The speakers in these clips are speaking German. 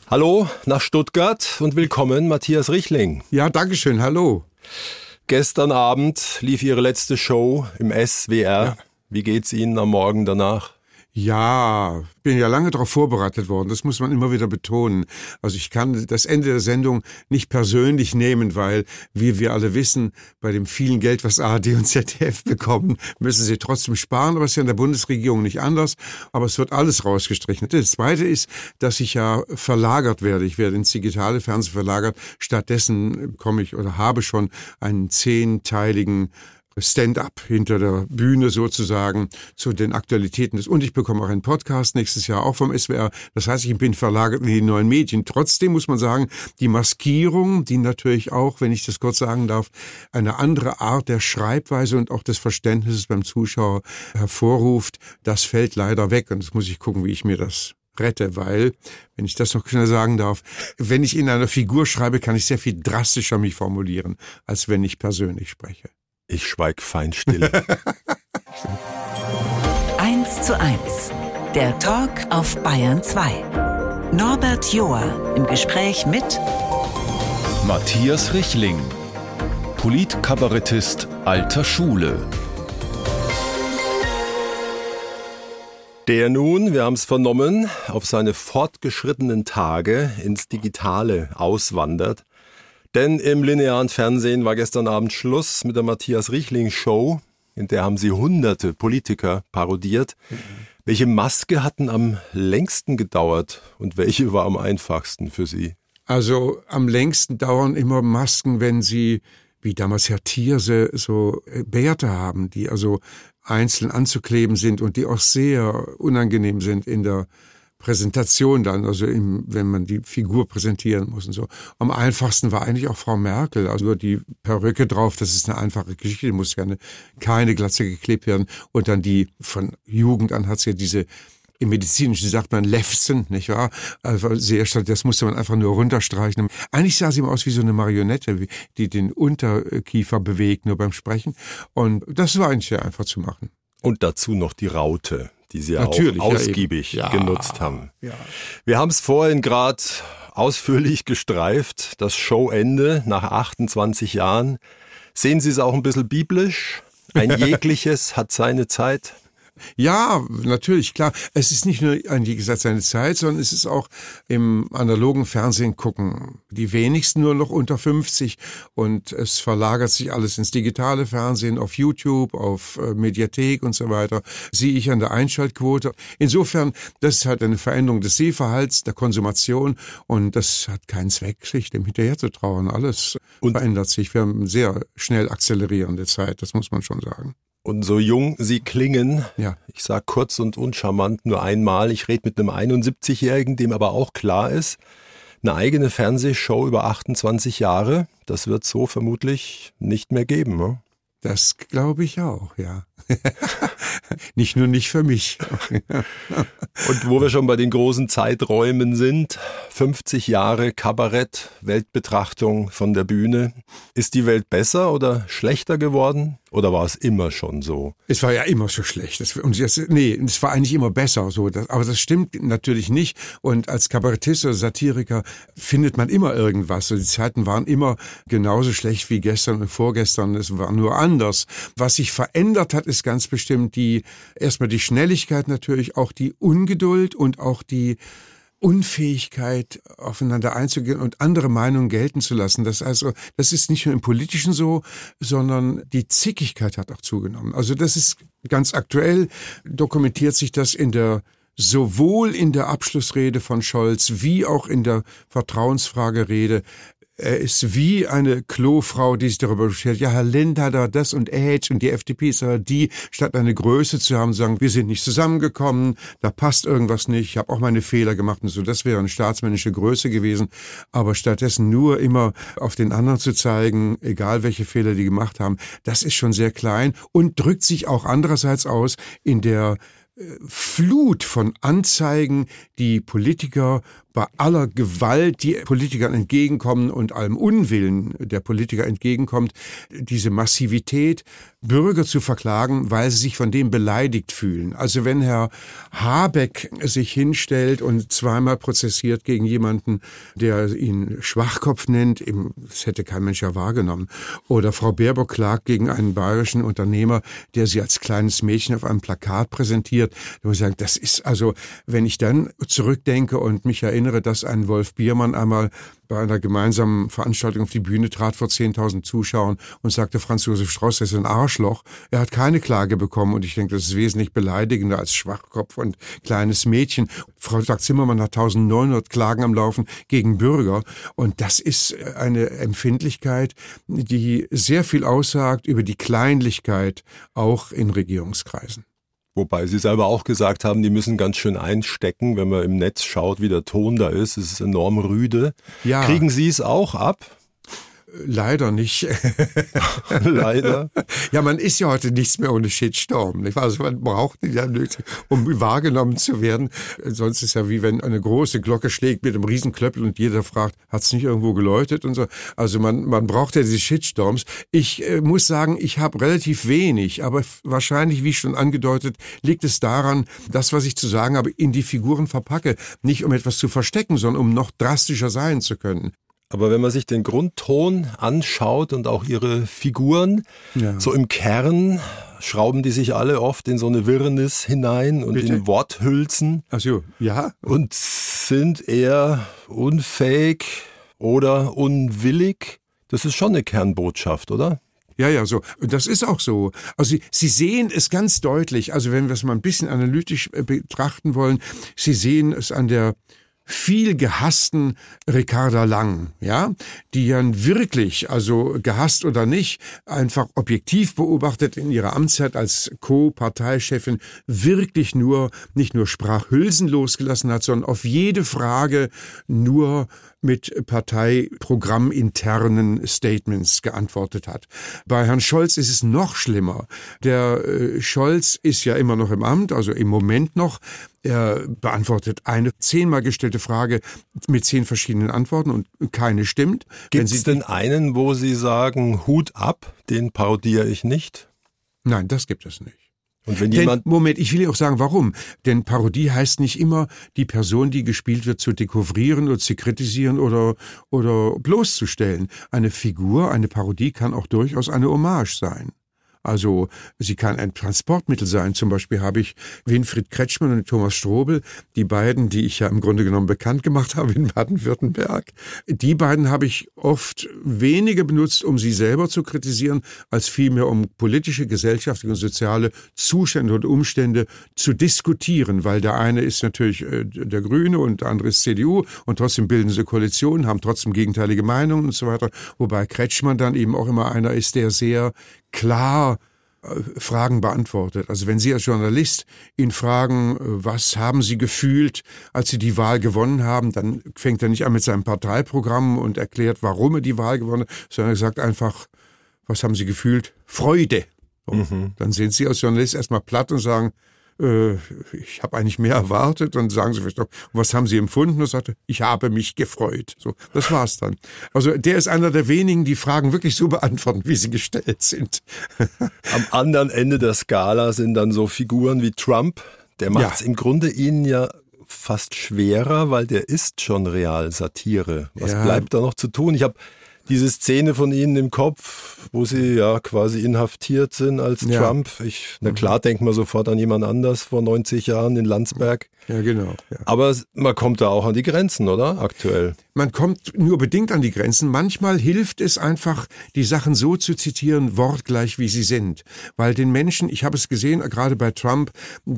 Hallo nach Stuttgart und willkommen, Matthias Richling. Ja, dankeschön, hallo. Gestern Abend lief Ihre letzte Show im SWR. Ja. Wie geht's Ihnen am Morgen danach? Ja, bin ja lange darauf vorbereitet worden, das muss man immer wieder betonen. Also ich kann das Ende der Sendung nicht persönlich nehmen, weil, wie wir alle wissen, bei dem vielen Geld, was ARD und ZDF bekommen, müssen sie trotzdem sparen, aber es ist ja in der Bundesregierung nicht anders, aber es wird alles rausgestrichen. Das Zweite ist, dass ich ja verlagert werde. Ich werde ins digitale Fernsehen verlagert. Stattdessen habe schon einen 10-teiligen Stand-up hinter der Bühne sozusagen zu den Aktualitäten des. Und ich bekomme auch einen Podcast nächstes Jahr auch vom SWR. Das heißt, ich bin verlagert in die neuen Medien. Trotzdem muss man sagen, die Maskierung, die natürlich auch, wenn ich das kurz sagen darf, eine andere Art der Schreibweise und auch des Verständnisses beim Zuschauer hervorruft, das fällt leider weg. Und das muss ich gucken, wie ich mir das rette, weil, wenn ich das noch schnell sagen darf, wenn ich in einer Figur schreibe, kann ich sehr viel drastischer mich formulieren, als wenn ich persönlich spreche. Ich schweig fein still. 1:1, der Talk auf Bayern 2. Norbert Joa im Gespräch mit Matthias Richling, Politkabarettist alter Schule. Der nun, wir haben es vernommen, auf seine fortgeschrittenen Tage ins Digitale auswandert. Denn im linearen Fernsehen war gestern Abend Schluss mit der Matthias Richling Show, in der haben sie hunderte Politiker parodiert. Welche Maske hatten am längsten gedauert und welche war am einfachsten für Sie? Also am längsten dauern immer Masken, wenn sie, wie damals Herr Thierse, so Bärte haben, die also einzeln anzukleben sind und die auch sehr unangenehm sind in der Präsentation dann, also wenn man die Figur präsentieren muss und so. Am einfachsten war eigentlich auch Frau Merkel, also die Perücke drauf, das ist eine einfache Geschichte, die muss keine Glatze geklebt werden. Und dann die, von Jugend an hat sie ja diese, im Medizinischen sagt man Lefzen, nicht wahr? Also das musste man einfach nur runterstreichen. Eigentlich sah sie immer aus wie so eine Marionette, die den Unterkiefer bewegt, nur beim Sprechen. Und das war eigentlich sehr einfach zu machen. Und dazu noch die Raute, die Sie auch ausgiebig genutzt haben. Ja. Wir haben es vorhin gerade ausführlich gestreift, das Showende nach 28 Jahren. Sehen Sie es auch ein bisschen biblisch? Ein jegliches hat seine Zeit? Ja, natürlich, klar. Es ist nicht nur, wie gesagt, seine Zeit, sondern es ist auch im analogen Fernsehen gucken. Die wenigsten nur noch unter 50 und es verlagert sich alles ins digitale Fernsehen, auf YouTube, auf Mediathek und so weiter. Sehe ich an der Einschaltquote. Insofern, das ist halt eine Veränderung des Sehverhalts, der Konsumation und das hat keinen Zweck, sich dem hinterher zu trauern. Alles verändert sich. Wir haben sehr schnell akzelerierende Zeit, das muss man schon sagen. Und so jung Sie klingen, ja. Ich sage kurz und uncharmant nur einmal, ich rede mit einem 71-Jährigen, dem aber auch klar ist, eine eigene Fernsehshow über 28 Jahre, das wird so vermutlich nicht mehr geben. Ne? Das glaube ich auch, ja. Nicht für mich. Und wo wir schon bei den großen Zeiträumen sind, 50 Jahre Kabarett, Weltbetrachtung von der Bühne. Ist die Welt besser oder schlechter geworden? Oder war es immer schon so? Es war ja immer so schlecht. Es war eigentlich immer besser. So. Aber das stimmt natürlich nicht. Und als Kabarettist oder Satiriker findet man immer irgendwas. Die Zeiten waren immer genauso schlecht wie gestern und vorgestern. Es war nur anders. Was sich verändert hat, ist ganz bestimmt erstmal die Schnelligkeit natürlich, auch die Ungeduld und auch die Unfähigkeit, aufeinander einzugehen und andere Meinungen gelten zu lassen. Das ist nicht nur im Politischen so, sondern die Zickigkeit hat auch zugenommen. Also das ist ganz aktuell, dokumentiert sich das sowohl in der Abschlussrede von Scholz wie auch in der Vertrauensfragerede. Er ist wie eine Klofrau, die sich darüber beschwert, ja, Herr Lind hat da das und Age und die FDP ist aber die, statt eine Größe zu haben, sagen, wir sind nicht zusammengekommen, da passt irgendwas nicht, ich habe auch meine Fehler gemacht und so, das wäre eine staatsmännische Größe gewesen, aber stattdessen nur immer auf den anderen zu zeigen, egal welche Fehler die gemacht haben, das ist schon sehr klein und drückt sich auch andererseits aus in der Flut von Anzeigen, die Politiker bei aller Gewalt, die Politikern entgegenkommen und allem Unwillen der Politiker entgegenkommt, diese Massivität, Bürger zu verklagen, weil sie sich von dem beleidigt fühlen. Also wenn Herr Habeck sich hinstellt und zweimal prozessiert gegen jemanden, der ihn Schwachkopf nennt, das hätte kein Mensch ja wahrgenommen, oder Frau Baerbock klagt gegen einen bayerischen Unternehmer, der sie als kleines Mädchen auf einem Plakat präsentiert, da muss ich sagen, das ist also, wenn ich dann zurückdenke und mich erinnere, dass ein Wolf Biermann einmal bei einer gemeinsamen Veranstaltung auf die Bühne trat vor 10.000 Zuschauern und sagte, Franz Josef Strauß ist ein Arschloch. Er hat keine Klage bekommen und ich denke, das ist wesentlich beleidigender als Schwachkopf und kleines Mädchen. Frau Zimmermann hat 1.900 Klagen am Laufen gegen Bürger und das ist eine Empfindlichkeit, die sehr viel aussagt über die Kleinlichkeit auch in Regierungskreisen. Wobei Sie selber auch gesagt haben, die müssen ganz schön einstecken, wenn man im Netz schaut, wie der Ton da ist. Es ist enorm rüde. Ja. Kriegen Sie es auch ab? Leider nicht. Leider. Ja, man ist ja heute nichts mehr ohne Shitstorm. Also man braucht ihn ja nötig, um wahrgenommen zu werden. Sonst ist ja wie wenn eine große Glocke schlägt mit einem Riesenklöppel und jeder fragt, hat es nicht irgendwo geläutet und so. Also man braucht ja diese Shitstorms. Ich muss sagen, ich habe relativ wenig, aber wahrscheinlich, wie schon angedeutet, liegt es daran, das, was ich zu sagen habe, in die Figuren verpacke. Nicht um etwas zu verstecken, sondern um noch drastischer sein zu können. Aber wenn man sich den Grundton anschaut und auch ihre Figuren, so im Kern schrauben die sich alle oft in so eine Wirrnis hinein und in Worthülsen. Ach so, ja. Und sind eher unfähig oder unwillig. Das ist schon eine Kernbotschaft, oder? Ja, so. Und das ist auch so. Also Sie sehen es ganz deutlich. Also wenn wir es mal ein bisschen analytisch betrachten wollen, Sie sehen es an der viel gehassten Ricarda Lang, ja, die ja wirklich, also gehasst oder nicht, einfach objektiv beobachtet in ihrer Amtszeit als Co-Parteichefin wirklich nicht nur Sprachhülsen losgelassen hat, sondern auf jede Frage nur mit parteiprogramminternen Statements geantwortet hat. Bei Herrn Scholz ist es noch schlimmer. Der Scholz ist ja immer noch im Amt, also im Moment noch. Er beantwortet eine 10-mal gestellte Frage mit 10 verschiedenen Antworten und keine stimmt. Gibt es denn einen, wo Sie sagen, Hut ab, den parodiere ich nicht? Nein, das gibt es nicht. Und wenn Moment, ich will auch sagen, warum. Denn Parodie heißt nicht immer, die Person, die gespielt wird, zu dekouvrieren oder zu kritisieren oder bloßzustellen. Eine Figur, eine Parodie kann auch durchaus eine Hommage sein. Also sie kann ein Transportmittel sein. Zum Beispiel habe ich Winfried Kretschmann und Thomas Strobel, die beiden, die ich ja im Grunde genommen bekannt gemacht habe in Baden-Württemberg. Die beiden habe ich oft weniger benutzt, um sie selber zu kritisieren, als vielmehr um politische, gesellschaftliche und soziale Zustände und Umstände zu diskutieren. Weil der eine ist natürlich der Grüne und der andere ist CDU und trotzdem bilden sie Koalitionen, haben trotzdem gegenteilige Meinungen und so weiter. Wobei Kretschmann dann eben auch immer einer ist, der sehr klar Fragen beantwortet. Also wenn Sie als Journalist ihn fragen, was haben Sie gefühlt, als Sie die Wahl gewonnen haben, dann fängt er nicht an mit seinem Parteiprogramm und erklärt, warum er die Wahl gewonnen hat, sondern er sagt einfach, was haben Sie gefühlt? Freude. Dann sind Sie als Journalist erstmal platt und sagen, ich habe eigentlich mehr erwartet, und sagen Sie vielleicht noch, was haben Sie empfunden? Und sagte, ich habe mich gefreut. So, das war's dann. Also der ist einer der wenigen, die Fragen wirklich so beantworten, wie sie gestellt sind. Am anderen Ende der Skala sind dann so Figuren wie Trump. Der macht es im Grunde Ihnen ja fast schwerer, weil der ist schon real Satire. Was bleibt da noch zu tun? Ich habe diese Szene von Ihnen im Kopf, wo Sie ja quasi inhaftiert sind als Trump. Na klar, denkt man sofort an jemand anders vor 90 Jahren in Landsberg. Ja, genau. Ja. Aber man kommt da auch an die Grenzen, oder? Aktuell. Man kommt nur bedingt an die Grenzen. Manchmal hilft es einfach, die Sachen so zu zitieren, wortgleich wie sie sind. Weil den Menschen, ich habe es gesehen, gerade bei Trump,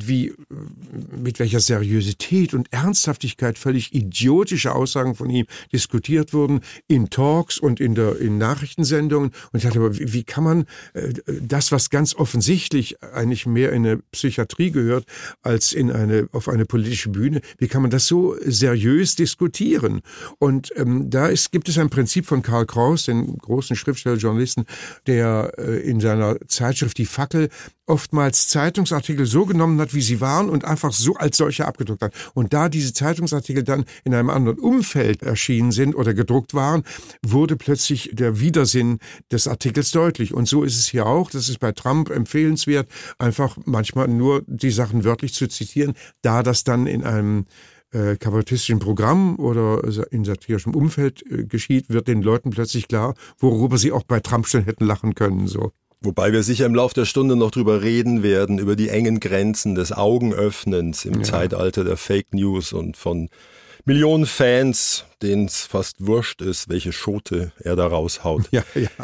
mit welcher Seriosität und Ernsthaftigkeit völlig idiotische Aussagen von ihm diskutiert wurden in Talks und in Nachrichtensendungen. Und ich dachte, aber wie kann man das, was ganz offensichtlich eigentlich mehr in eine Psychiatrie gehört, als auf eine politische Bühne, wie kann man das so seriös diskutieren? Und gibt es ein Prinzip von Karl Kraus, den großen Schriftsteller, Journalisten, der in seiner Zeitschrift Die Fackel oftmals Zeitungsartikel so genommen hat, wie sie waren und einfach so als solche abgedruckt hat. Und da diese Zeitungsartikel dann in einem anderen Umfeld erschienen sind oder gedruckt waren, wurde plötzlich der Widersinn des Artikels deutlich. Und so ist es hier auch. Das ist bei Trump empfehlenswert, einfach manchmal nur die Sachen wörtlich zu zitieren, da das dann in einem kabarettistischen Programm oder in satirischem Umfeld geschieht, wird den Leuten plötzlich klar, worüber sie auch bei Trump schon hätten lachen können, so. Wobei wir sicher im Laufe der Stunde noch drüber reden werden, über die engen Grenzen des Augenöffnens im Zeitalter der Fake News und von Millionen Fans, denen es fast wurscht ist, welche Schote er da raushaut. Ja.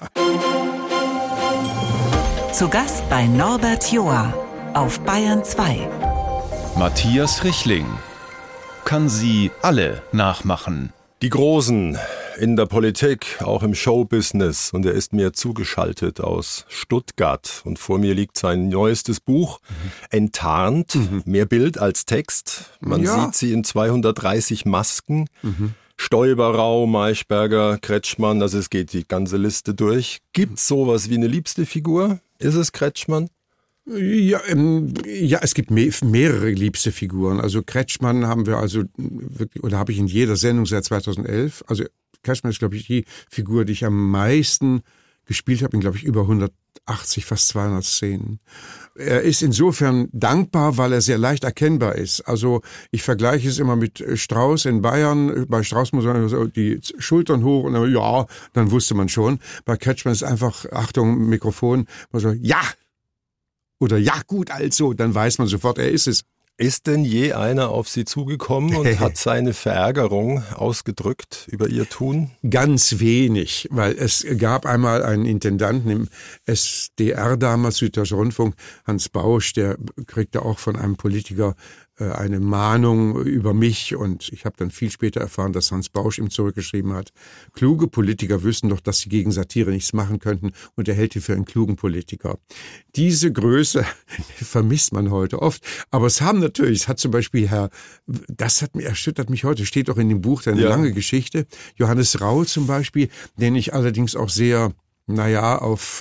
Zu Gast bei Norbert Joa auf Bayern 2. Matthias Richling kann sie alle nachmachen. Die Großen in der Politik, auch im Showbusiness. Und er ist mir zugeschaltet aus Stuttgart. Und vor mir liegt sein neuestes Buch, Enttarnt, mehr Bild als Text. Man sieht sie in 230 Masken. Stoiber, Rau, Maischberger, Kretschmann, also es geht die ganze Liste durch. Gibt's sowas wie eine liebste Figur? Ist es Kretschmann? Ja, es gibt mehrere liebste Figuren. Also Kretschmann haben wir wirklich, oder habe ich in jeder Sendung seit 2011. Also Kretschmann ist, glaube ich, die Figur, die ich am meisten gespielt habe, in, glaube ich, über 180, fast 200 Szenen. Er ist insofern dankbar, weil er sehr leicht erkennbar ist. Also ich vergleiche es immer mit Strauß in Bayern. Bei Strauß muss man so die Schultern hoch und dann, dann wusste man schon. Bei Kretschmann ist einfach, Achtung, Mikrofon, man so, ja! Oder ja gut, also, dann weiß man sofort, er ist es. Ist denn je einer auf Sie zugekommen und hat seine Verärgerung ausgedrückt über Ihr Tun? Ganz wenig, weil es gab einmal einen Intendanten im SDR damals, Süddeutscher Rundfunk, Hans Bausch, der kriegte auch von einem Politiker eine Mahnung über mich und ich habe dann viel später erfahren, dass Hans Bausch ihm zurückgeschrieben hat, kluge Politiker wüssten doch, dass sie gegen Satire nichts machen könnten und er hält ihn für einen klugen Politiker. Diese Größe vermisst man heute oft, aber es hat zum Beispiel erschüttert mich heute, steht auch in dem Buch, eine lange Geschichte, Johannes Rau zum Beispiel, den ich allerdings auch sehr auf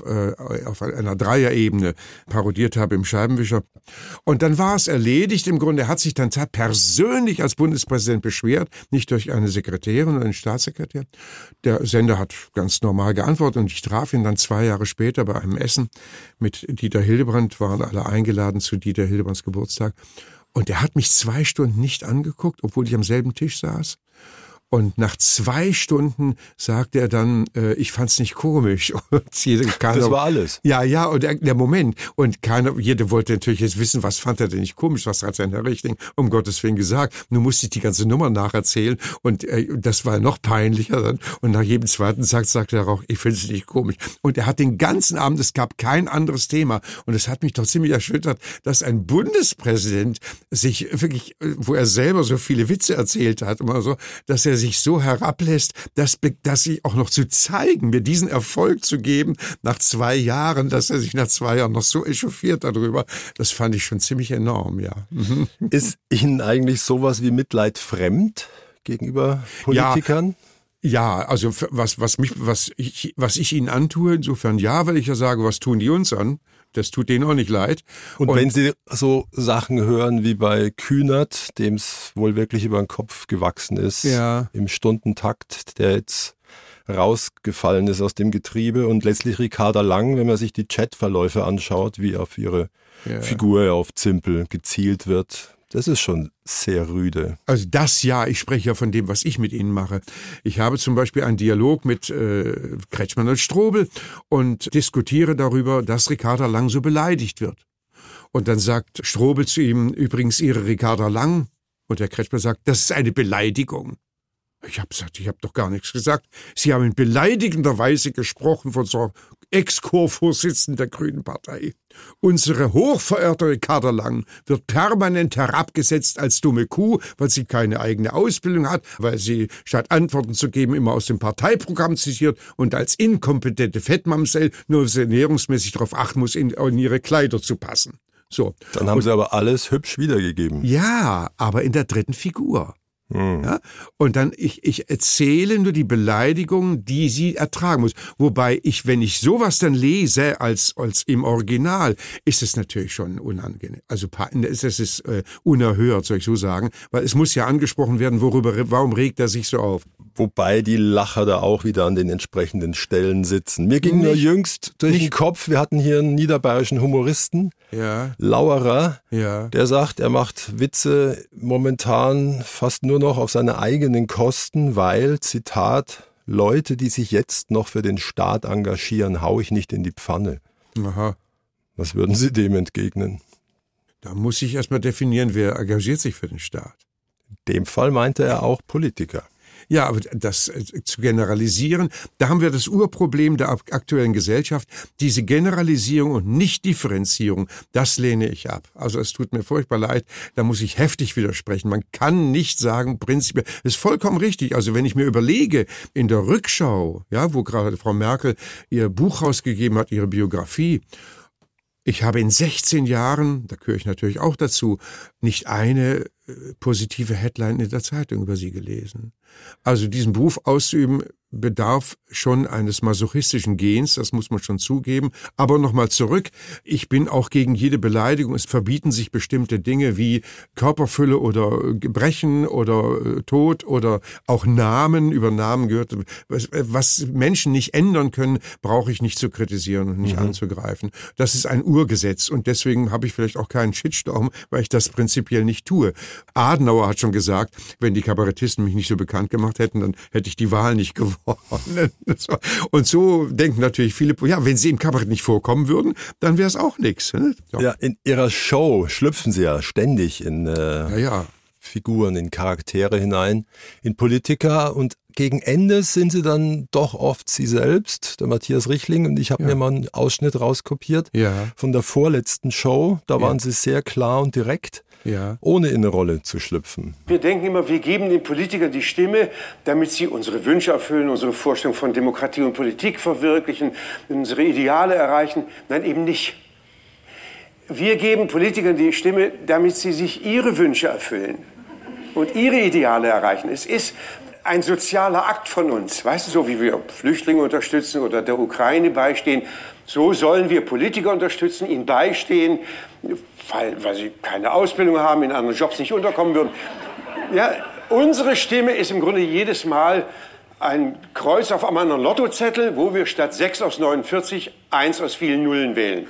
einer Dreierebene parodiert habe im Scheibenwischer. Und dann war es erledigt. Im Grunde, er hat sich dann persönlich als Bundespräsident beschwert, nicht durch eine Sekretärin oder einen Staatssekretär. Der Sender hat ganz normal geantwortet und ich traf ihn dann 2 Jahre später bei einem Essen mit Dieter Hildebrandt, waren alle eingeladen zu Dieter Hildebrands Geburtstag. Und er hat mich 2 Stunden nicht angeguckt, obwohl ich am selben Tisch saß. Und nach 2 Stunden sagte er dann, ich fand's nicht komisch. Und das war alles? Ja, und der Moment. Und jeder wollte natürlich jetzt wissen, was fand er denn nicht komisch, was hat sein Herr Richling um Gottes Willen gesagt. Nun musste ich die ganze Nummer nacherzählen und das war noch peinlicher dann. Und nach jedem zweiten Satz sagte er auch, ich finde es nicht komisch. Und er hat den ganzen Abend, es gab kein anderes Thema. Und es hat mich doch ziemlich erschüttert, dass ein Bundespräsident sich wirklich, wo er selber so viele Witze erzählt hat, immer so, dass er sich so herablässt, dass sich auch noch zu zeigen, mir diesen Erfolg zu geben, nach 2 Jahren, dass er sich nach 2 Jahren noch so echauffiert darüber, das fand ich schon ziemlich enorm, ja. Ist Ihnen eigentlich sowas wie Mitleid fremd gegenüber Politikern? Ja, also was ich ihnen antue, insofern ja, weil ich ja sage, was tun die uns an? Das tut denen auch nicht leid. Und wenn Sie so Sachen hören wie bei Kühnert, dem es wohl wirklich über den Kopf gewachsen ist, im Stundentakt, der jetzt rausgefallen ist aus dem Getriebe, und letztlich Ricarda Lang, wenn man sich die Chatverläufe anschaut, wie auf ihre Figur auf Zimpel gezielt wird, das ist schon sehr rüde. Also ich spreche ja von dem, was ich mit Ihnen mache. Ich habe zum Beispiel einen Dialog mit Kretschmann und Strobel und diskutiere darüber, dass Ricarda Lang so beleidigt wird. Und dann sagt Strobel zu ihm, übrigens Ihre Ricarda Lang. Und der Kretschmann sagt, das ist eine Beleidigung. Ich habe gesagt, ich habe doch gar nichts gesagt. Sie haben in beleidigender Weise gesprochen von so Ex-Chorvorsitzenden der Grünen Partei. Unsere hochverehrte Ricarda Lang wird permanent herabgesetzt als dumme Kuh, weil sie keine eigene Ausbildung hat, weil sie statt Antworten zu geben immer aus dem Parteiprogramm zitiert und als inkompetente Fettmamsell nur ernährungsmäßig darauf achten muss, in ihre Kleider zu passen. So. Dann haben sie aber alles hübsch wiedergegeben. Ja, aber in der dritten Figur. Ja? Und dann, ich erzähle nur die Beleidigungen, die sie ertragen muss. Wobei wenn ich sowas dann lese als im Original, ist es natürlich schon unangenehm. Also es ist unerhört, soll ich so sagen, weil es muss ja angesprochen werden, warum regt er sich so auf? Wobei die Lacher da auch wieder an den entsprechenden Stellen sitzen. Mir ging nur jüngst durch den Kopf, wir hatten hier einen niederbayerischen Humoristen, Lauerer, der sagt, er macht Witze momentan fast nur noch auf seine eigenen Kosten, weil, Zitat, Leute, die sich jetzt noch für den Staat engagieren, hau ich nicht in die Pfanne. Aha. Was würden Sie dem entgegnen? Da muss ich erstmal definieren, wer engagiert sich für den Staat. In dem Fall meinte er auch Politiker. Ja, aber das zu generalisieren, da haben wir das Urproblem der aktuellen Gesellschaft. Diese Generalisierung und Nicht-Differenzierung, das lehne ich ab. Also es tut mir furchtbar leid, da muss ich heftig widersprechen. Man kann nicht sagen, prinzipiell, das ist vollkommen richtig. Also wenn ich mir überlege, in der Rückschau, ja, wo gerade Frau Merkel ihr Buch rausgegeben hat, ihre Biografie, ich habe in 16 Jahren, da gehöre ich natürlich auch dazu, nicht eine positive Headline in der Zeitung über sie gelesen. Also diesen Beruf auszuüben bedarf schon eines masochistischen Gens, das muss man schon zugeben. Aber nochmal zurück, ich bin auch gegen jede Beleidigung. Es verbieten sich bestimmte Dinge wie Körperfülle oder Gebrechen oder Tod oder auch Namen. Über Namen gehört, was Menschen nicht ändern können, brauche ich nicht zu kritisieren und nicht anzugreifen. Das ist ein Urgesetz und deswegen habe ich vielleicht auch keinen Shitstorm, weil ich das prinzipiell nicht tue. Adenauer hat schon gesagt, wenn die Kabarettisten mich nicht so bekannt gemacht hätten, dann hätte ich die Wahl nicht gewonnen. Und so denken natürlich viele, ja, wenn sie im Kabarett nicht vorkommen würden, dann wäre es auch nichts. Ne? So. Ja, in ihrer Show schlüpfen sie ja ständig in Figuren, in Charaktere hinein, in Politiker und gegen Ende sind sie dann doch oft sie selbst, der Matthias Richling, und ich habe mir mal einen Ausschnitt rauskopiert von der vorletzten Show, da waren sie sehr klar und direkt. Ohne in eine Rolle zu schlüpfen. Wir denken immer, wir geben den Politikern die Stimme, damit sie unsere Wünsche erfüllen, unsere Vorstellung von Demokratie und Politik verwirklichen, unsere Ideale erreichen. Nein, eben nicht. Wir geben Politikern die Stimme, damit sie sich ihre Wünsche erfüllen und ihre Ideale erreichen. Es ist ein sozialer Akt von uns. Weißt du, so wie wir Flüchtlinge unterstützen oder der Ukraine beistehen, so sollen wir Politiker unterstützen, ihnen beistehen, weil sie keine Ausbildung haben, in anderen Jobs nicht unterkommen würden. Ja, unsere Stimme ist im Grunde jedes Mal ein Kreuz auf einem anderen Lottozettel, wo wir statt 6 aus 49 1 aus vielen Nullen wählen.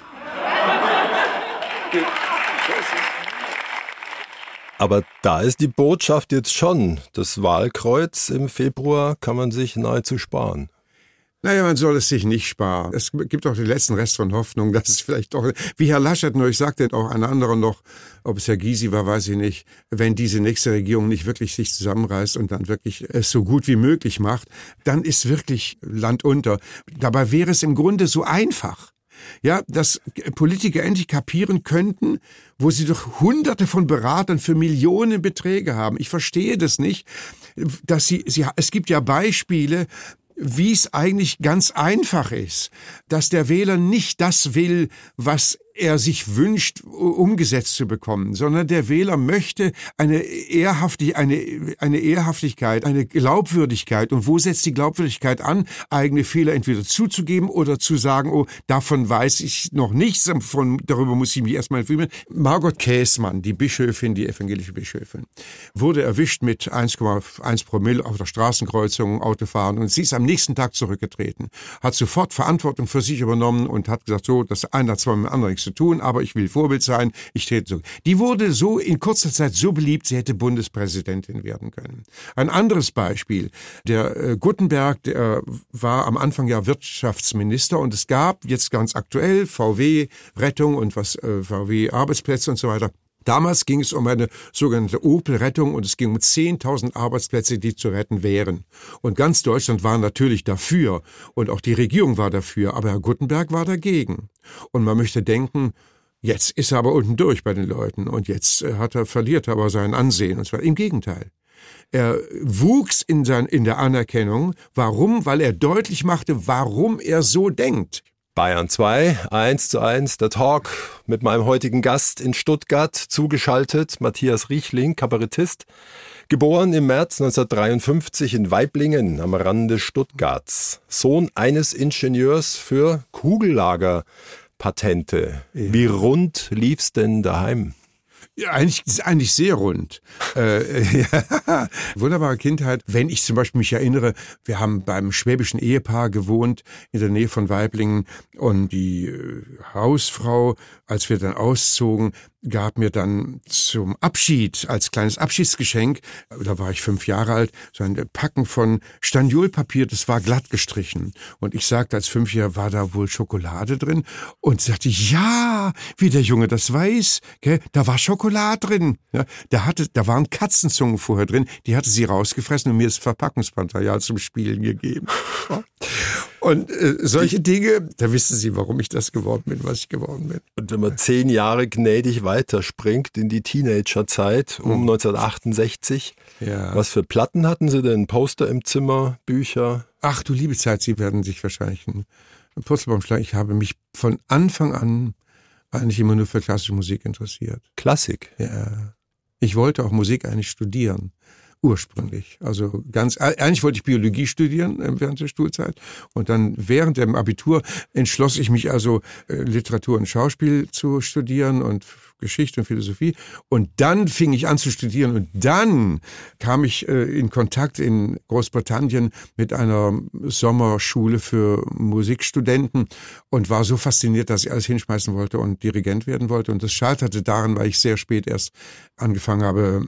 Aber da ist die Botschaft jetzt schon, das Wahlkreuz im Februar kann man sich nahezu sparen. Naja, man soll es sich nicht sparen. Es gibt auch den letzten Rest von Hoffnung, dass es vielleicht doch, wie Herr Laschet neulich sagte, auch ein anderer noch, ob es Herr Gysi war, weiß ich nicht, wenn diese nächste Regierung nicht wirklich sich zusammenreißt und dann wirklich es so gut wie möglich macht, dann ist wirklich Land unter. Dabei wäre es im Grunde so einfach. Ja, dass Politiker endlich kapieren könnten, wo sie doch Hunderte von Beratern für Millionenbeträge haben. Ich verstehe das nicht, dass es gibt ja Beispiele, wie es eigentlich ganz einfach ist, dass der Wähler nicht das will, was er sich wünscht, umgesetzt zu bekommen, sondern der Wähler möchte eine Ehrhaftigkeit, eine Glaubwürdigkeit. Und wo setzt die Glaubwürdigkeit an? Eigene Fehler entweder zuzugeben oder zu sagen, oh, davon weiß ich noch nichts, darüber muss ich mich erstmal informieren. Margot Käßmann, die Bischöfin, die evangelische Bischöfin, wurde erwischt mit 1,1 Promille auf der Straßenkreuzung, Autofahren, und sie ist am nächsten Tag zurückgetreten, hat sofort Verantwortung für sich übernommen und hat gesagt, so, das eine hat zwar mit dem anderen nichts zu tun, aber ich will Vorbild sein, ich trete zurück. Die wurde so in kurzer Zeit so beliebt, sie hätte Bundespräsidentin werden können. Ein anderes Beispiel, der Guttenberg, der war am Anfang ja Wirtschaftsminister und es gab jetzt ganz aktuell VW-Rettung und VW-Arbeitsplätze und so weiter. Damals ging es um eine sogenannte Opel-Rettung und es ging um 10.000 Arbeitsplätze, die zu retten wären. Und ganz Deutschland war natürlich dafür und auch die Regierung war dafür, aber Herr Guttenberg war dagegen. Und man möchte denken, jetzt ist er aber unten durch bei den Leuten und jetzt verliert er aber sein Ansehen. Und zwar im Gegenteil. Er wuchs in der Anerkennung. Warum? Weil er deutlich machte, warum er so denkt. Bayern 2, 1:1, der Talk mit meinem heutigen Gast in Stuttgart, zugeschaltet, Matthias Riechling, Kabarettist, geboren im März 1953 in Waiblingen am Rande Stuttgarts, Sohn eines Ingenieurs für Kugellagerpatente. Wie rund lief's denn daheim? Ja, eigentlich sehr rund. Ja, wunderbare Kindheit. Wenn ich zum Beispiel mich erinnere, wir haben beim schwäbischen Ehepaar gewohnt in der Nähe von Waiblingen und die Hausfrau, als wir dann auszogen, gab mir dann zum Abschied, als kleines Abschiedsgeschenk, da war ich 5 Jahre alt, so ein Packen von Staniolpapier, das war glatt gestrichen. Und ich sagte als 5-Jähriger, war da wohl Schokolade drin? Und sagte, ja, wie der Junge das weiß, gell? Da war Schokolade drin. Ja, da waren Katzenzungen vorher drin, die hatte sie rausgefressen und mir das Verpackungsmaterial zum Spielen gegeben. Und solche Dinge, da wissen Sie, warum ich das geworden bin, was ich geworden bin. Und wenn man 10 Jahre gnädig weiterspringt in die Teenagerzeit um 1968, ja. Was für Platten hatten Sie denn? Poster im Zimmer, Bücher? Ach du liebe Zeit, Sie werden sich wahrscheinlich einen Purzelbaum schlagen. Ich habe mich von Anfang an eigentlich immer nur für klassische Musik interessiert. Klassik? Ja. Ich wollte auch Musik eigentlich studieren. Ursprünglich. Also eigentlich wollte ich Biologie studieren während der Schulzeit und dann während dem Abitur entschloss ich mich also Literatur und Schauspiel zu studieren und Geschichte und Philosophie und dann fing ich an zu studieren und dann kam ich in Kontakt in Großbritannien mit einer Sommerschule für Musikstudenten und war so fasziniert, dass ich alles hinschmeißen wollte und Dirigent werden wollte und das scheiterte daran, weil ich sehr spät erst angefangen habe,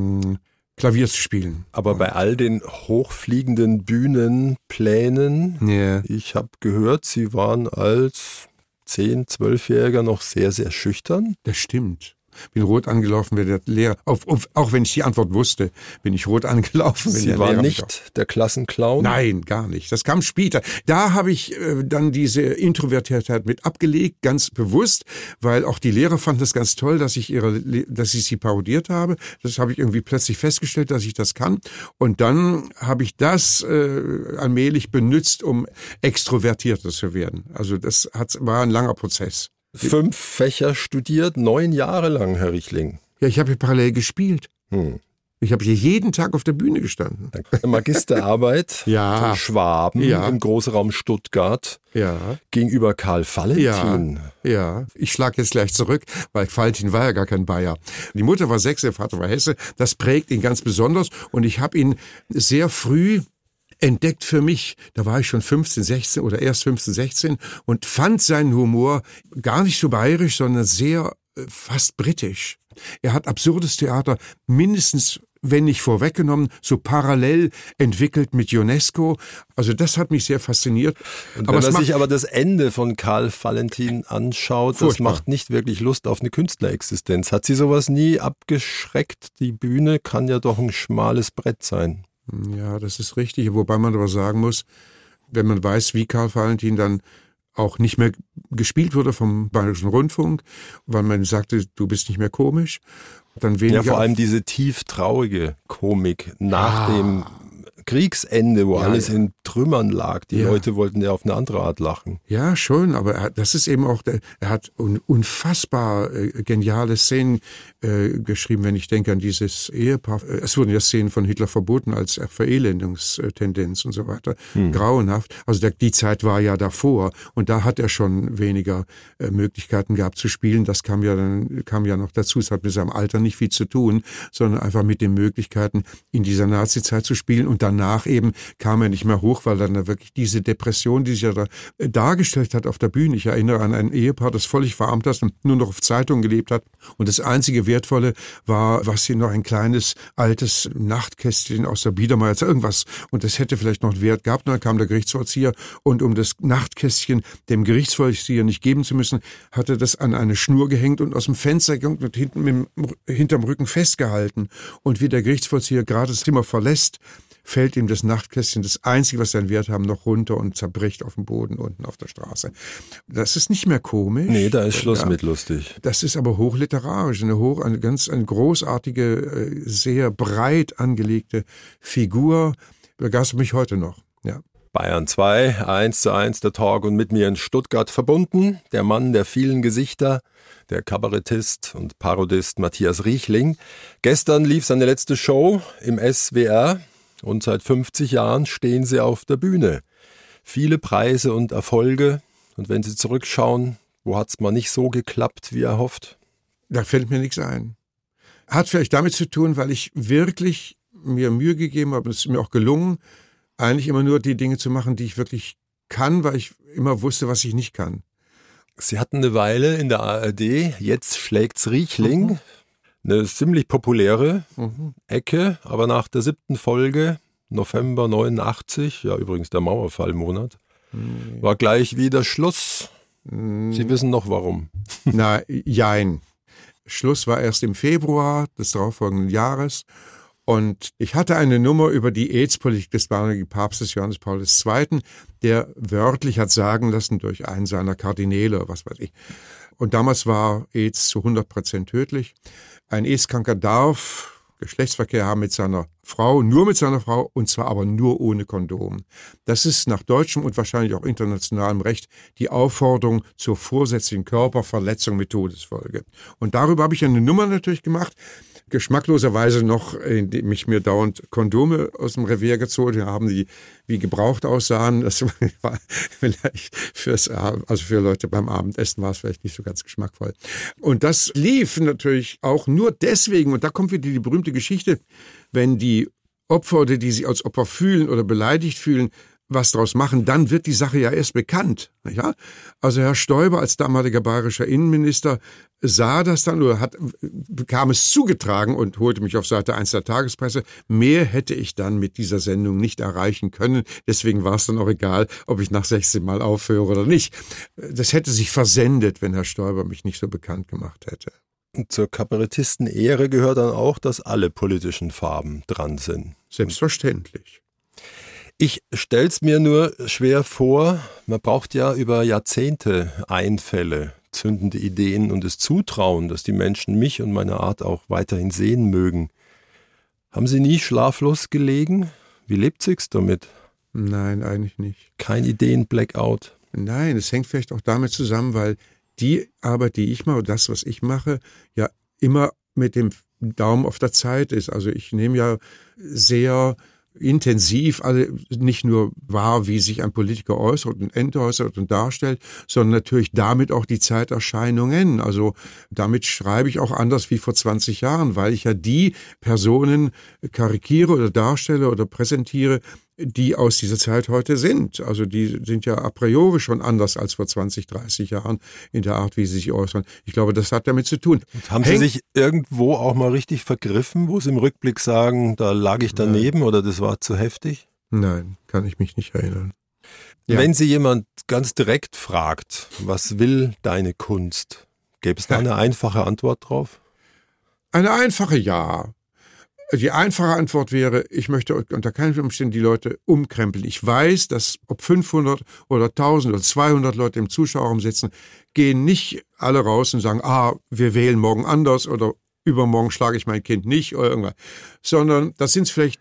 Klavier zu spielen. Aber bei all den hochfliegenden Bühnenplänen, yeah. Ich habe gehört, Sie waren als 10-, 12-Jähriger noch sehr, sehr schüchtern. Das stimmt. Bin rot angelaufen, wenn der Lehrer, auch wenn ich die Antwort wusste, bin ich rot angelaufen. Wenn Sie waren nicht der Klassenclown? Nein, gar nicht. Das kam später. Da habe ich dann diese Introvertiertheit mit abgelegt, ganz bewusst, weil auch die Lehrer fanden das ganz toll, dass ich sie parodiert habe. Das habe ich irgendwie plötzlich festgestellt, dass ich das kann. Und dann habe ich das allmählich benutzt, um extrovertierter zu werden. Also das war ein langer Prozess. 5 Fächer studiert, 9 Jahre lang, Herr Riechling. Ja, ich habe hier parallel gespielt. Ich habe hier jeden Tag auf der Bühne gestanden. Magisterarbeit ja. von Schwaben im Großraum Stuttgart gegenüber Karl Valentin. Ja, ich schlage jetzt gleich zurück, weil Valentin war ja gar kein Bayer. Die Mutter war Sächse, der Vater war Hesse. Das prägt ihn ganz besonders und ich habe ihn sehr früh entdeckt für mich, da war ich schon 15, 16 oder erst 15, 16 und fand seinen Humor gar nicht so bayerisch, sondern sehr fast britisch. Er hat absurdes Theater mindestens, wenn nicht vorweggenommen, so parallel entwickelt mit Ionesco. Also das hat mich sehr fasziniert. Und wenn man sich aber das Ende von Karl Valentin anschaut, furchtbar. Das macht nicht wirklich Lust auf eine Künstlerexistenz. Hat Sie sowas nie abgeschreckt? Die Bühne kann ja doch ein schmales Brett sein. Ja, das ist richtig. Wobei man aber sagen muss, wenn man weiß, wie Karl Valentin dann auch nicht mehr gespielt wurde vom Bayerischen Rundfunk, weil man sagte, du bist nicht mehr komisch, dann weniger. Ja, vor allem diese tief traurige Komik nach dem Kriegsende, wo alles in Trümmern lag. Die Leute wollten ja auf eine andere Art lachen. Ja, schon, aber das ist eben auch, er hat unfassbar geniale Szenen geschrieben, wenn ich denke an dieses Ehepaar. Es wurden ja Szenen von Hitler verboten als Verelendungstendenz und so weiter. Grauenhaft. Also die Zeit war ja davor und da hat er schon weniger Möglichkeiten gehabt zu spielen. Das kam ja noch dazu. Es hat mit seinem Alter nicht viel zu tun, sondern einfach mit den Möglichkeiten, in dieser Nazi-Zeit zu spielen und danach eben kam er nicht mehr hoch, weil dann da wirklich diese Depression, die sich ja da dargestellt hat auf der Bühne. Ich erinnere an ein Ehepaar, das völlig verarmt ist und nur noch auf Zeitungen gelebt hat. Und das einzige Wertvolle war, was hier noch ein kleines, altes Nachtkästchen aus der Biedermeier, irgendwas. Und das hätte vielleicht noch einen Wert gehabt. Und dann kam der Gerichtsvollzieher und um das Nachtkästchen dem Gerichtsvollzieher nicht geben zu müssen, hat er das an eine Schnur gehängt und aus dem Fenster gehängt und hinterm Rücken festgehalten. Und wie der Gerichtsvollzieher gerade das Zimmer verlässt, fällt ihm das Nachtkästchen, das Einzige, was seinen Wert haben, noch runter und zerbricht auf dem Boden unten auf der Straße. Das ist nicht mehr komisch. Nee, da ist Schluss mit lustig. Das ist aber hochliterarisch, eine großartige, sehr breit angelegte Figur, begeistert mich heute noch, ja. Bayern 2, 1:1 der Talk und mit mir in Stuttgart verbunden, der Mann der vielen Gesichter, der Kabarettist und Parodist Matthias Riechling. Gestern lief seine letzte Show im SWR und seit 50 Jahren stehen Sie auf der Bühne. Viele Preise und Erfolge, und wenn Sie zurückschauen, wo hat's mal nicht so geklappt, wie erhofft? Da fällt mir nichts ein. Hat vielleicht damit zu tun, weil ich wirklich mir Mühe gegeben habe, es ist mir auch gelungen, eigentlich immer nur die Dinge zu machen, die ich wirklich kann, weil ich immer wusste, was ich nicht kann. Sie hatten eine Weile in der ARD, jetzt schlägt's Riechling, eine ziemlich populäre Ecke, aber nach der 7. Folge, November 89, ja übrigens der Mauerfallmonat, war gleich wieder Schluss. Sie wissen noch warum. Na, jein. Schluss war erst im Februar des darauffolgenden Jahres. Und ich hatte eine Nummer über die AIDS-Politik des damaligen Papstes Johannes Paul II., der wörtlich hat sagen lassen durch einen seiner Kardinäle, was weiß ich. Und damals war AIDS zu 100% tödlich. Ein AIDS-Kranker darf Geschlechtsverkehr haben mit seiner Frau, nur mit seiner Frau, und zwar aber nur ohne Kondom. Das ist nach deutschem und wahrscheinlich auch internationalem Recht die Aufforderung zur vorsätzlichen Körperverletzung mit Todesfolge. Und darüber habe ich eine Nummer natürlich gemacht, geschmackloserweise noch, indem ich mir dauernd Kondome aus dem Revier gezogen haben, die wie gebraucht aussahen. Das war vielleicht für Leute beim Abendessen war es vielleicht nicht so ganz geschmackvoll. Und das lief natürlich auch nur deswegen, und da kommt wieder die berühmte Geschichte, wenn die Opfer oder die sich als Opfer fühlen oder beleidigt fühlen, was draus machen, dann wird die Sache ja erst bekannt. Ja? Also Herr Stoiber als damaliger bayerischer Innenminister sah das dann oder bekam es zugetragen und holte mich auf Seite 1 der Tagespresse. Mehr hätte ich dann mit dieser Sendung nicht erreichen können. Deswegen war es dann auch egal, ob ich nach 16 Mal aufhöre oder nicht. Das hätte sich versendet, wenn Herr Stoiber mich nicht so bekannt gemacht hätte. Und zur Kabarettisten-Ehre gehört dann auch, dass alle politischen Farben dran sind. Selbstverständlich. Ich stell's mir nur schwer vor, man braucht ja über Jahrzehnte Einfälle, zündende Ideen und das Zutrauen, dass die Menschen mich und meine Art auch weiterhin sehen mögen. Haben Sie nie schlaflos gelegen? Wie lebt sich's damit? Nein, eigentlich nicht. Kein Ideen-Blackout? Nein, es hängt vielleicht auch damit zusammen, weil die Arbeit, die ich mache, das, was ich mache, ja immer mit dem Daumen auf der Zeit ist. Also ich nehme ja sehr intensiv nicht nur wahr, wie sich ein Politiker äußert und entäußert und darstellt, sondern natürlich damit auch die Zeiterscheinungen. Also damit schreibe ich auch anders wie vor 20 Jahren, weil ich ja die Personen karikiere oder darstelle oder präsentiere, die aus dieser Zeit heute sind. Also die sind ja a priori schon anders als vor 20, 30 Jahren in der Art, wie sie sich äußern. Ich glaube, das hat damit zu tun. Und haben Sie sich irgendwo auch mal richtig vergriffen, wo Sie im Rückblick sagen, da lag ich daneben oder das war zu heftig? Nein, kann ich mich nicht erinnern. Ja. Wenn Sie jemand ganz direkt fragt, was will deine Kunst, gäbe es da eine einfache Antwort drauf? Eine einfache Ja. Die einfache Antwort wäre, ich möchte unter keinen Umständen die Leute umkrempeln. Ich weiß, dass ob 500 oder 1000 oder 200 Leute im Zuschauerraum sitzen, gehen nicht alle raus und sagen, wir wählen morgen anders oder übermorgen schlage ich mein Kind nicht oder irgendwas. Sondern das sind vielleicht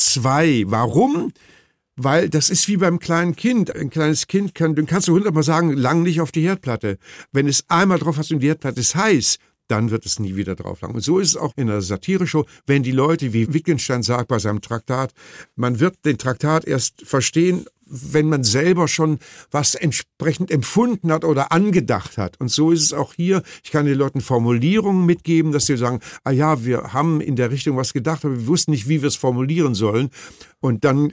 2. Warum? Weil das ist wie beim kleinen Kind. Ein kleines Kind kannst du 100-mal sagen, lang nicht auf die Herdplatte. Wenn es einmal drauf hast und die Herdplatte ist heiß, dann wird es nie wieder drauf lang. Und so ist es auch in der Satire-Show, wenn die Leute, wie Wittgenstein sagt bei seinem Traktat, man wird den Traktat erst verstehen, wenn man selber schon was entsprechend empfunden hat oder angedacht hat. Und so ist es auch hier. Ich kann den Leuten Formulierungen mitgeben, dass sie sagen, wir haben in der Richtung was gedacht, aber wir wussten nicht, wie wir es formulieren sollen. Und dann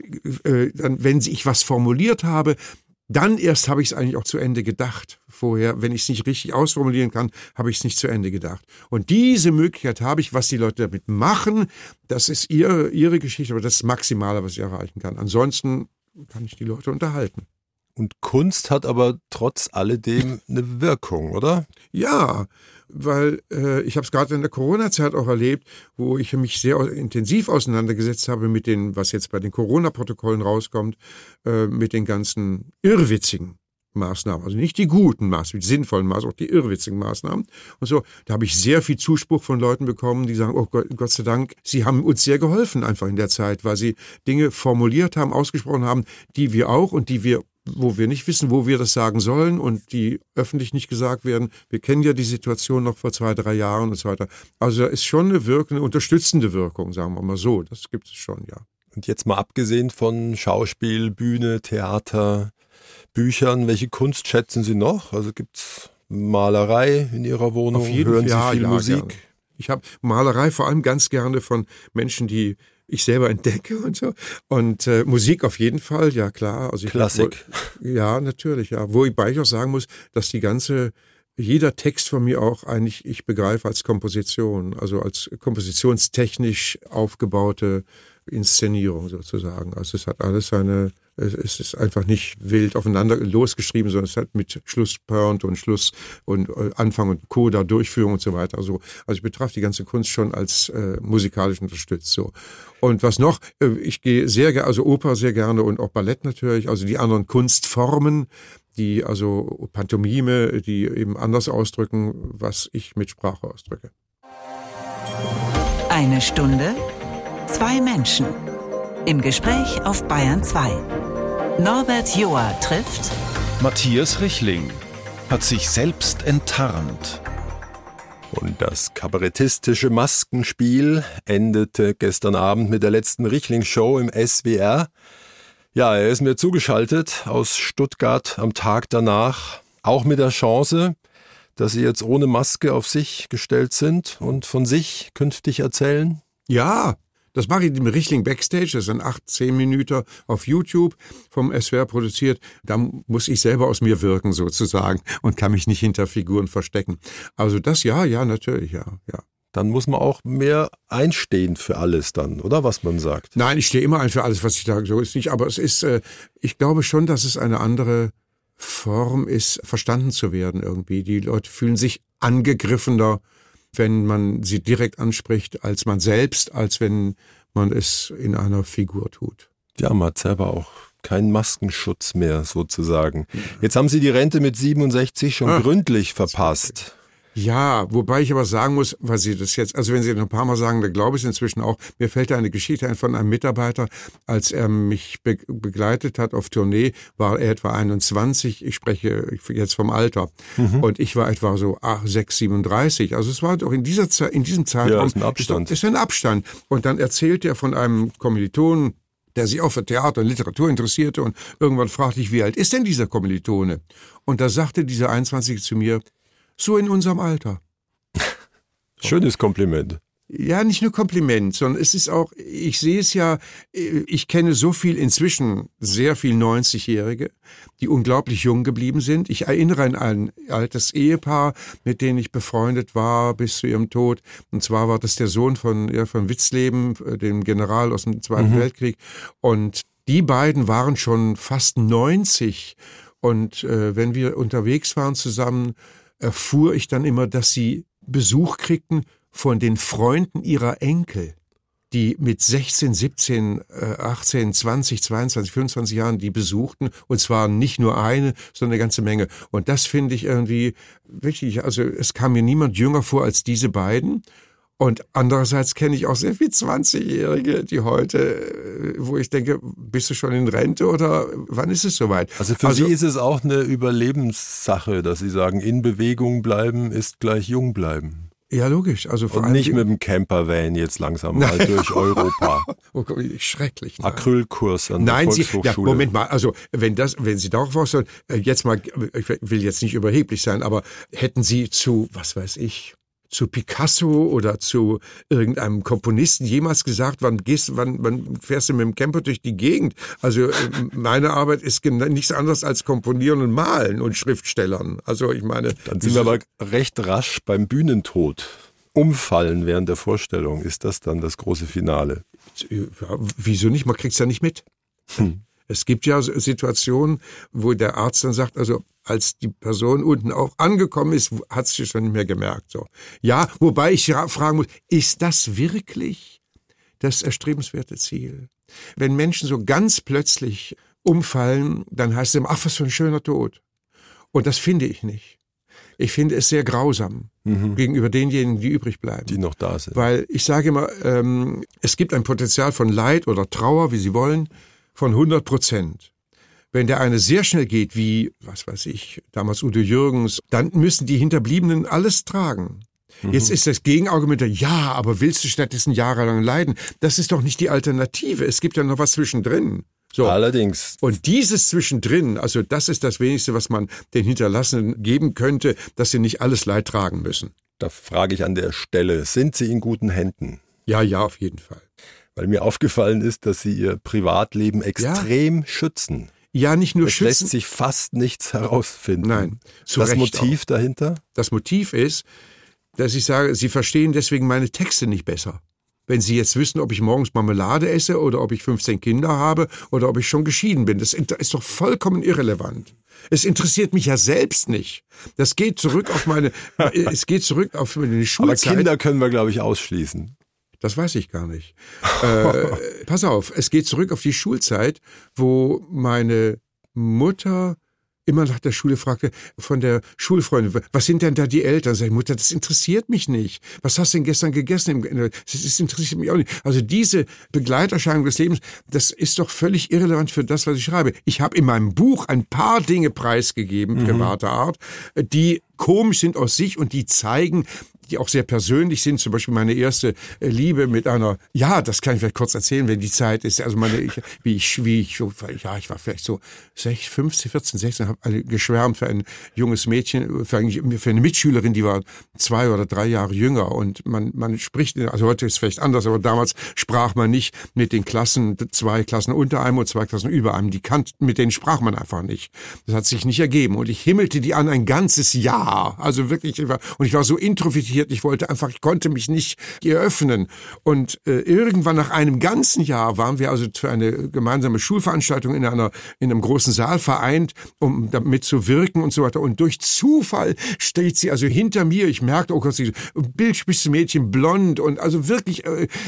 wenn ich was formuliert habe, dann erst habe ich es eigentlich auch zu Ende gedacht. Vorher, wenn ich es nicht richtig ausformulieren kann, habe ich es nicht zu Ende gedacht. Und diese Möglichkeit habe ich, was die Leute damit machen, das ist ihre Geschichte, aber das ist das Maximale, was ich erreichen kann. Ansonsten kann ich die Leute unterhalten. Und Kunst hat aber trotz alledem eine Wirkung, oder? Ja, weil ich habe es gerade in der Corona-Zeit auch erlebt, wo ich mich sehr intensiv auseinandergesetzt habe mit den, was jetzt bei den Corona-Protokollen rauskommt, mit den ganzen Irrwitzigen. Maßnahmen, also nicht die guten Maßnahmen, die sinnvollen Maßnahmen, auch die irrwitzigen Maßnahmen und so. Da habe ich sehr viel Zuspruch von Leuten bekommen, die sagen, oh Gott sei Dank, sie haben uns sehr geholfen einfach in der Zeit, weil sie Dinge formuliert haben, ausgesprochen haben, die wir auch und wo wir nicht wissen, wo wir das sagen sollen und die öffentlich nicht gesagt werden. Wir kennen ja die Situation noch vor 2-3 Jahren und so weiter. Also da ist schon eine unterstützende Wirkung, sagen wir mal so. Das gibt es schon, ja. Und jetzt mal abgesehen von Schauspiel, Bühne, Theater, Büchern, welche Kunst schätzen Sie noch? Also gibt's Malerei in Ihrer Wohnung? Auf jeden Hören Fall, Sie viel Musik? Gerne. Ich habe Malerei vor allem ganz gerne von Menschen, die ich selber entdecke und so. Und Musik auf jeden Fall, ja klar. Also Klassik. Ja, natürlich, ja. Wobei ich auch sagen muss, dass jeder Text von mir auch eigentlich ich begreife als Komposition, also als kompositionstechnisch aufgebaute Inszenierung sozusagen. Also es hat alles es ist einfach nicht wild aufeinander losgeschrieben, sondern es hat mit Schlusspoint und Schluss und Anfang und Coda, Durchführung und so weiter. Also ich betrachte die ganze Kunst schon als musikalisch unterstützt. So. Und was noch? Ich gehe also Oper sehr gerne und auch Ballett natürlich, also die anderen Kunstformen, also Pantomime, die eben anders ausdrücken, was ich mit Sprache ausdrücke. 1 Stunde, 2 Menschen. Im Gespräch auf Bayern 2. Norbert Joa trifft Matthias Richling, hat sich selbst enttarnt. Und das kabarettistische Maskenspiel endete gestern Abend mit der letzten Richling-Show im SWR. Ja, er ist mir zugeschaltet aus Stuttgart am Tag danach, auch mit der Chance, dass Sie jetzt ohne Maske auf sich gestellt sind und von sich künftig erzählen? Ja, das mache ich im Richling Backstage, das sind 8-10 Minuten auf YouTube vom SWR produziert. Da muss ich selber aus mir wirken sozusagen und kann mich nicht hinter Figuren verstecken. Also das ja, natürlich, ja. Dann muss man auch mehr einstehen für alles dann, oder was man sagt? Nein, ich stehe immer ein für alles, was ich sage, so ist nicht. Aber es ist, ich glaube schon, dass es eine andere Form ist, verstanden zu werden irgendwie. Die Leute fühlen sich angegriffener, wenn man sie direkt anspricht, als man selbst, als wenn man es in einer Figur tut. Ja, man hat selber auch keinen Maskenschutz mehr sozusagen. Jetzt haben Sie die Rente mit 67 schon gründlich verpasst. Ja, wobei ich aber sagen muss, weil Sie das jetzt, also wenn Sie noch ein paar Mal sagen, da glaube ich es inzwischen auch, mir fällt da eine Geschichte ein von einem Mitarbeiter, als er mich begleitet hat auf Tournee, war er etwa 21, ich spreche jetzt vom Alter, und ich war etwa so 6, 37, also es war doch in diesem Zeitraum, ist ein Abstand. Ist ein Abstand. Und dann erzählt er von einem Kommilitonen, der sich auch für Theater und Literatur interessierte, und irgendwann fragte ich, wie alt ist denn dieser Kommilitone? Und da sagte dieser 21 zu mir, so in unserem Alter. Schönes Kompliment. Ja, nicht nur Kompliment, sondern es ist auch, ich sehe es ja, ich kenne so viel inzwischen, sehr viel 90-Jährige, die unglaublich jung geblieben sind. Ich erinnere an ein altes Ehepaar, mit denen ich befreundet war bis zu ihrem Tod. Und zwar war das der Sohn von Witzleben, dem General aus dem Zweiten Weltkrieg. Und die beiden waren schon fast 90. Und wenn wir unterwegs waren zusammen, erfuhr ich dann immer, dass sie Besuch kriegten von den Freunden ihrer Enkel, die mit 16, 17, 18, 20, 22, 25 Jahren die besuchten, und zwar nicht nur eine, sondern eine ganze Menge. Und das finde ich irgendwie wichtig. Also es kam mir niemand jünger vor als diese beiden. Und andererseits kenne ich auch sehr viele 20-Jährige, die heute, wo ich denke, bist du schon in Rente oder wann ist es soweit? Also für Sie ist es auch eine Überlebenssache, dass Sie sagen, in Bewegung bleiben ist gleich jung bleiben. Ja, logisch. Also vor und allem nicht mit dem Campervan jetzt langsam mal durch Europa. Oh Gott, schrecklich. Nein. Acrylkurs an der Volkshochschule. Ja, Moment mal, also wenn Sie darauf raus sollen, jetzt mal, ich will jetzt nicht überheblich sein, aber hätten Sie zu, was weiß ich, zu Picasso oder zu irgendeinem Komponisten jemals gesagt, wann fährst du mit dem Camper durch die Gegend? Also meine Arbeit ist nichts anderes als Komponieren und Malen und Schriftstellern. Also ich meine... Dann sind wir aber recht rasch beim Bühnentod. Umfallen während der Vorstellung, ist das dann das große Finale? Ja, wieso nicht? Man kriegt's ja nicht mit. Es gibt ja Situationen, wo der Arzt dann sagt, also als die Person unten auch angekommen ist, hat sie schon nicht mehr gemerkt. So. Ja, wobei ich fragen muss, ist das wirklich das erstrebenswerte Ziel? Wenn Menschen so ganz plötzlich umfallen, dann heißt es immer, ach, was für ein schöner Tod. Und das finde ich nicht. Ich finde es sehr grausam gegenüber denjenigen, die übrig bleiben. Die noch da sind. Weil ich sage immer, es gibt ein Potenzial von Leid oder Trauer, wie Sie wollen, von 100%. Wenn der eine sehr schnell geht, wie, was weiß ich, damals Udo Jürgens, dann müssen die Hinterbliebenen alles tragen. Jetzt ist das Gegenargument, ja, aber willst du stattdessen jahrelang leiden? Das ist doch nicht die Alternative. Es gibt ja noch was zwischendrin. So. Allerdings. Und dieses Zwischendrin, also das ist das Wenigste, was man den Hinterlassenen geben könnte, dass sie nicht alles Leid tragen müssen. Da frage ich an der Stelle, sind Sie in guten Händen? Ja, auf jeden Fall. Weil mir aufgefallen ist, dass Sie Ihr Privatleben extrem schützen. Ja, nicht nur es schützen. lässt sich fast nichts herausfinden. Nein. Das Motiv dahinter? Das Motiv ist, dass ich sage, Sie verstehen deswegen meine Texte nicht besser. Wenn Sie jetzt wissen, ob ich morgens Marmelade esse oder ob ich 15 Kinder habe oder ob ich schon geschieden bin, das ist doch vollkommen irrelevant. Es interessiert mich ja selbst nicht. Das geht zurück auf meine Schulzeit. Aber Kinder können wir, glaube ich, ausschließen. Das weiß ich gar nicht. Pass auf, es geht zurück auf die Schulzeit, wo meine Mutter immer nach der Schule fragte von der Schulfreundin, was sind denn da die Eltern? Sag ich, Mutter, das interessiert mich nicht. Was hast du denn gestern gegessen? Das interessiert mich auch nicht. Also diese Begleiterscheinung des Lebens, das ist doch völlig irrelevant für das, was ich schreibe. Ich habe in meinem Buch ein paar Dinge preisgegeben, privater Art, die komisch sind aus sich und die zeigen, die auch sehr persönlich sind, zum Beispiel meine erste Liebe mit einer, ja, das kann ich vielleicht kurz erzählen, wenn die Zeit ist, also ich war vielleicht so 15, 14, 16, habe geschwärmt für ein junges Mädchen, für eine Mitschülerin, die war 2 oder 3 Jahre jünger und man spricht, also heute ist es vielleicht anders, aber damals sprach man nicht mit den Klassen, 2 Klassen unter einem und 2 Klassen über einem, mit denen sprach man einfach nicht. Das hat sich nicht ergeben und ich himmelte die an ein ganzes Jahr, also wirklich, ich war so introvertiert, ich konnte mich nicht öffnen. Und irgendwann nach einem ganzen Jahr waren wir also für eine gemeinsame Schulveranstaltung in einem großen Saal vereint, um damit zu wirken und so weiter. Und durch Zufall steht sie also hinter mir. Ich merkte, oh Gott, sie bildspitzes Mädchen, blond und also wirklich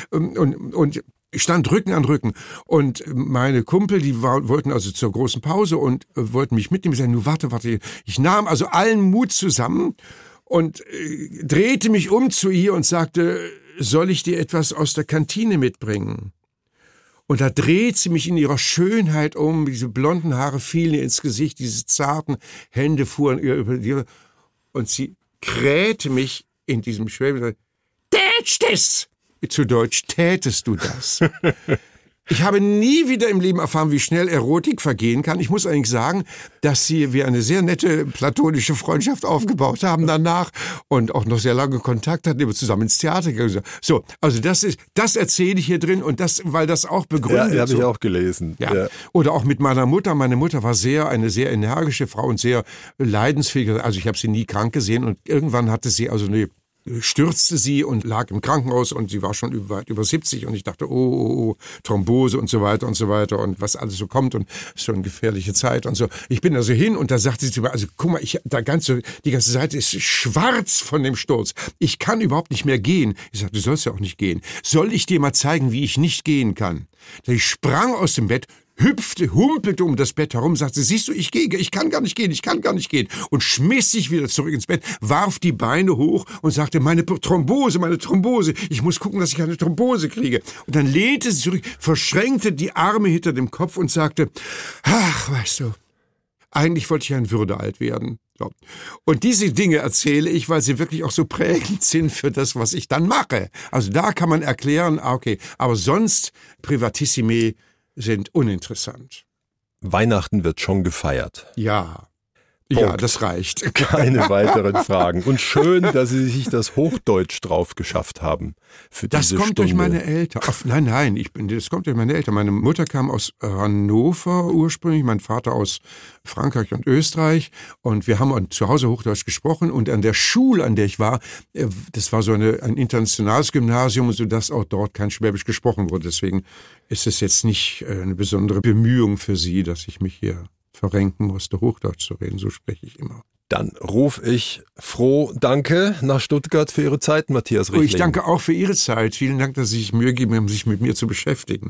und ich stand Rücken an Rücken und meine Kumpel, die wollten also zur großen Pause und wollten mich mitnehmen. Ich sagte, nur warte. Ich nahm also allen Mut zusammen und drehte mich um zu ihr und sagte, soll ich dir etwas aus der Kantine mitbringen? Und da dreht sie mich in ihrer Schönheit um, diese blonden Haare fielen ihr ins Gesicht, diese zarten Hände fuhren ihr über die, und sie krähte mich in diesem Schwäbischen, tätst es! Zu Deutsch, tätest du das? Ich habe nie wieder im Leben erfahren, wie schnell Erotik vergehen kann. Ich muss eigentlich sagen, dass wir eine sehr nette platonische Freundschaft aufgebaut haben danach und auch noch sehr lange Kontakt hatten, immer zusammen ins Theater gegangen. So, also das erzähle ich hier drin und weil das auch begründet. Ja, habe ich auch gelesen. Ja. Oder auch mit meiner Mutter. Meine Mutter war eine sehr energische Frau und sehr leidensfähig. Also ich habe sie nie krank gesehen und irgendwann hatte sie also stürzte sie und lag im Krankenhaus und sie war schon weit über 70 und ich dachte, oh, Thrombose und so weiter und was alles so kommt und ist schon eine gefährliche Zeit und so. Ich bin also hin und da sagte sie zu mir, also guck mal, die ganze Seite ist schwarz von dem Sturz. Ich kann überhaupt nicht mehr gehen. Ich sagte, du sollst ja auch nicht gehen. Soll ich dir mal zeigen, wie ich nicht gehen kann? Ich sprang aus dem Bett, humpelte um das Bett herum, sagte, siehst du, ich kann gar nicht gehen und schmiss sich wieder zurück ins Bett, warf die Beine hoch und sagte, meine Thrombose, ich muss gucken, dass ich eine Thrombose kriege. Und dann lehnte sie zurück, verschränkte die Arme hinter dem Kopf und sagte, ach, weißt du, eigentlich wollte ich ein Würdealt werden. So. Und diese Dinge erzähle ich, weil sie wirklich auch so prägend sind für das, was ich dann mache. Also da kann man erklären, okay, aber sonst Privatissime sind uninteressant. Weihnachten wird schon gefeiert. Ja. Punkt. Ja, das reicht. Keine weiteren Fragen. Und schön, dass Sie sich das Hochdeutsch drauf geschafft haben. Das kommt durch meine Eltern. Nein, das kommt durch meine Eltern. Meine Mutter kam aus Hannover ursprünglich, mein Vater aus Frankreich und Österreich. Und wir haben zu Hause Hochdeutsch gesprochen. Und an der Schule, an der ich war, das war so ein internationales Gymnasium, sodass auch dort kein Schwäbisch gesprochen wurde. Deswegen ist es jetzt nicht eine besondere Bemühung für Sie, dass ich mich hier verrenken musste, Hochdeutsch zu reden. So spreche ich immer. Dann rufe ich froh Danke nach Stuttgart für Ihre Zeit, Matthias Richling. Ich danke auch für Ihre Zeit. Vielen Dank, dass Sie sich Mühe geben, sich mit mir zu beschäftigen.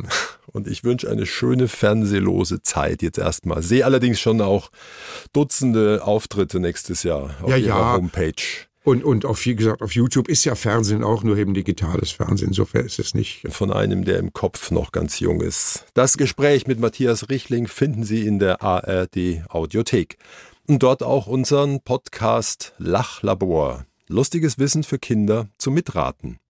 Und ich wünsche eine schöne fernsehlose Zeit jetzt erstmal. Sehe allerdings schon auch Dutzende Auftritte nächstes Jahr auf ihrer Homepage. Und auch, wie gesagt, auf YouTube ist ja Fernsehen auch nur eben digitales Fernsehen. Insofern ist es nicht. Von einem, der im Kopf noch ganz jung ist. Das Gespräch mit Matthias Richling finden Sie in der ARD Audiothek. Und dort auch unseren Podcast Lachlabor. Lustiges Wissen für Kinder zum Mitraten.